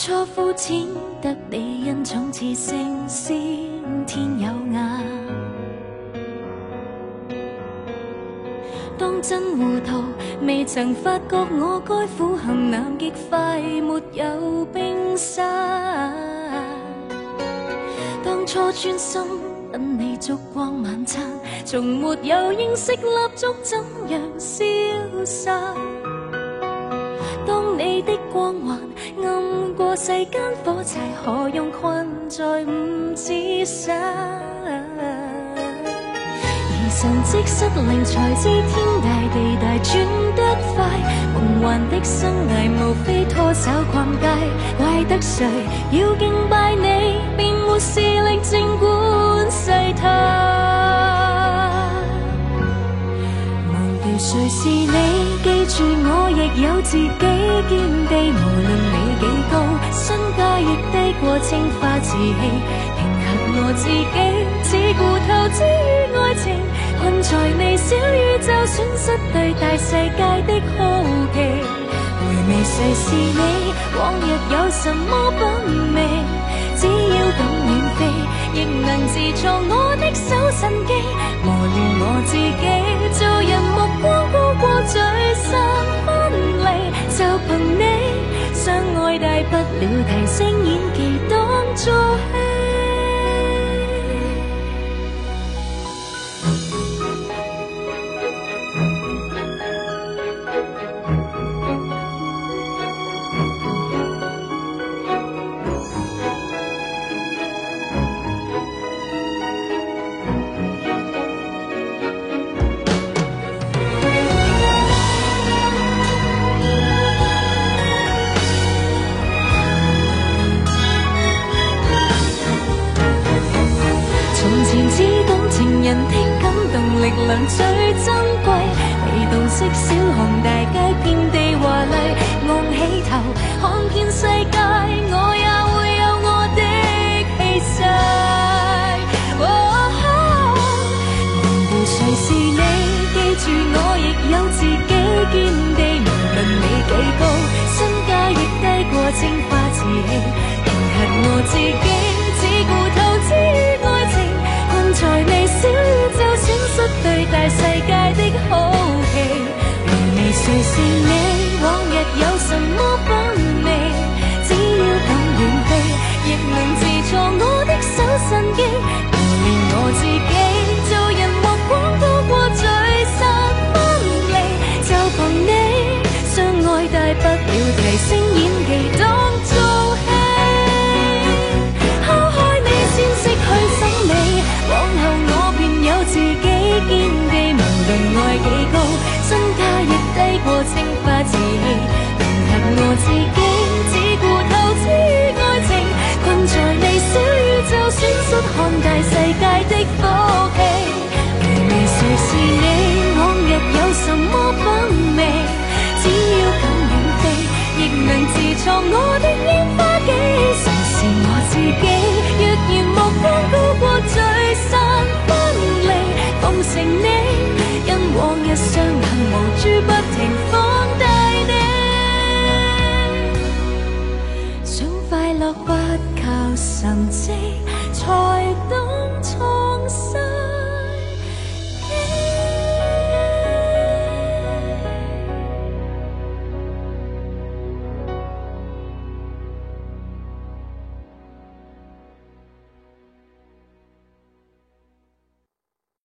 初肤淺得你恩寵似星先天有眼。當真糊塗，未曾發覺我該苦行南極快沒有冰山。當初專心等你燭光晚餐，從沒有認識蠟燭怎樣消散。當你的光環暗過世間火柴，何用困在五指山？而神蹟失靈才知天大地大轉得快，夢幻的生涯無非拖手逛街，怪得誰要敬拜你，便沒視力靜觀世態。忘掉誰是你，記住我亦有自己見地，無論你幾高，身價亦低過青花瓷器，平衡我自己，只顧投資於愛情，困在微小宇宙，損失對大世界的好奇。回味誰是你，往日有什麼品味，只要敢遠飛，亦能自創我的手神機，磨練我自己，做人目光高過聚散分離，就憑你相愛大不了提升演技當做戲。力量最珍貴，被洞悉小巷大街遍地華麗，昂起頭看見世界，我也會有我的氣勢。忘掉誰是你，記住我亦有自己見地，無論你幾高，身價亦低過青花瓷器，平衡我自己，只顧投資於愛情，困在微小宇宙，損失對大世界的好奇。回味誰是你，往日有什麼品味，只要敢遠飛，亦能自創我的手神機，磨練我自己，做人目光高過聚散分離，就憑你相愛大不了提升演技當做戲。拋開你先識去審美，往後我便有自己見地，無論愛幾高，身價亦低過青花瓷器，平衡我自己，只顧投資於愛情，困在微小宇宙，損失看大世界的福氣。回味誰是你，往日有什麼品味，只要敢遠飛，亦能自創我的煙花機，誰是我自己，若然目光高過聚散分離，奉承你，因往日傷痕無處不停放大你，想快樂不靠神蹟，才懂創新。